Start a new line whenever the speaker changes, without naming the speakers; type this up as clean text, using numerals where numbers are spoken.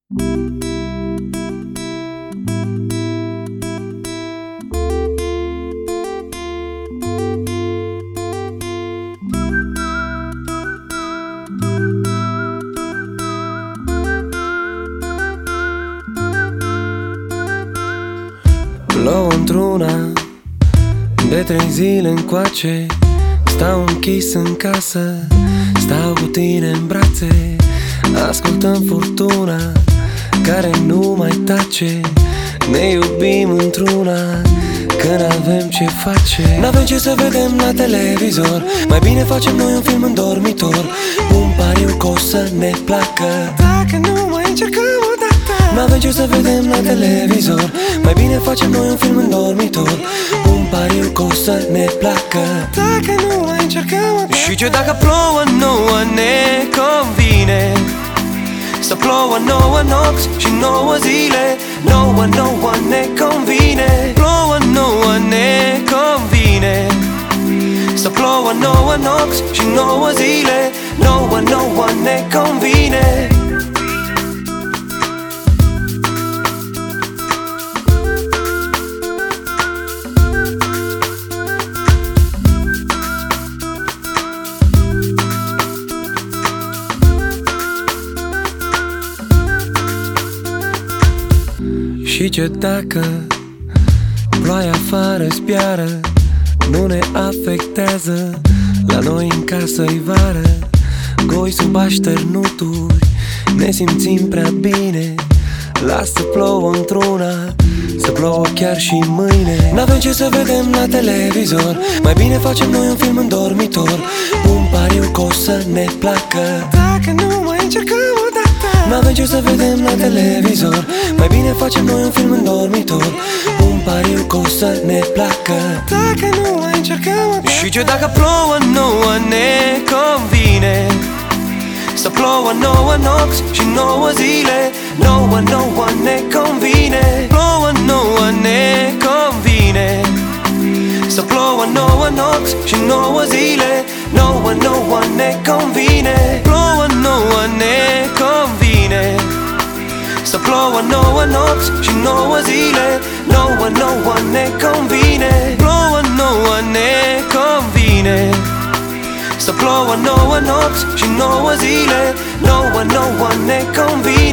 Plouă într-una de 3 zile încoace. Stau închis în casă, stau cu tine în brațe. Ascultăm furtuna care nu mai tace. Ne iubim într-una că n-avem ce face. N-avem ce să vedem la televizor, mai bine facem noi un film în dormitor. Un pariu că o să ne placă dacă nu mai încercăm o dată. N-avem ce să vedem la televizor, mai bine facem noi un film în dormitor. Un pariu că o să ne placă dacă nu mai încercăm o dată. Și ce dacă plouă nouă ne convine să plouă 9 nopți și 9 zile. 9 ne convine. Plouă 9 ne convine să plouă 9 nopți și 9 zile. 9 ne convine. Și ce dacă ploaia afară spiară, nu ne afectează, la noi în casă-i vară. Goi sub așternuturi, ne simțim prea bine. Lasă să plouă într-una, să plouă chiar și mâine. N-avem ce să vedem la televizor, mai bine facem noi un film în dormitor. Un pariu că o să ne placă dacă nu mai încercăm o dată. N-avem ce să vedem la televizor, mai bine facem noi un film în dormitor. Un pariu că o să ne placă dacă nu mai încercăm o dată. Și ce dacă plouă nouă ne convine să plouă 9 nopți și 9 zile. 9 ne convine. Plouă 9 ne convine să plouă 9 nopți și 9 zile. 9 ne convine. Plouă 9 ne convine să plouă 9 nopți și 9 zile. 9 ne convine. Plouă 9 ne convine să plouă 9 nopți și 9 zile. 9 ne convine.